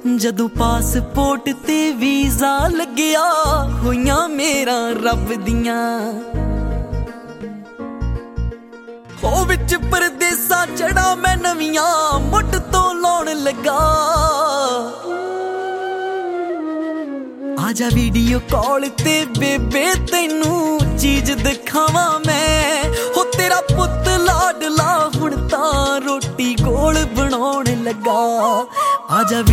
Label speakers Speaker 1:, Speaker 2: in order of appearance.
Speaker 1: ਜਦੋਂ ਪਾਸਪੋਰਟ ਤੇ ਵੀਜ਼ਾ ਲੱਗਿਆ ਹੋਈਆਂ ਮੇਰਾ ਰੱਬ ਦੀਆਂ ਉਹ ਵਿੱਚ ਪਰਦੇਸਾਂ ਚੜਾ ਮੈਂ ਨਵੀਆਂ ਮੁੱਢ ਤੋਂ ਲਾਉਣ ਲੱਗਾ ਆਜਾ ਵੀਡੀਓ ਕਾਲ ਤੇ ਬੇਬੇ ਤੈਨੂੰ ਚੀਜ਼ ਦਿਖਾਵਾਂ ਮੈਂ ਹੋ ਤੇਰਾ ਪੁੱਤ ਲਾਡਲਾ ਹੁਣ ਤਾਂ ਰੋਟੀ ਗੋਲ ਬਣਾਉਣ ਲੱਗਾ ਆਜਾ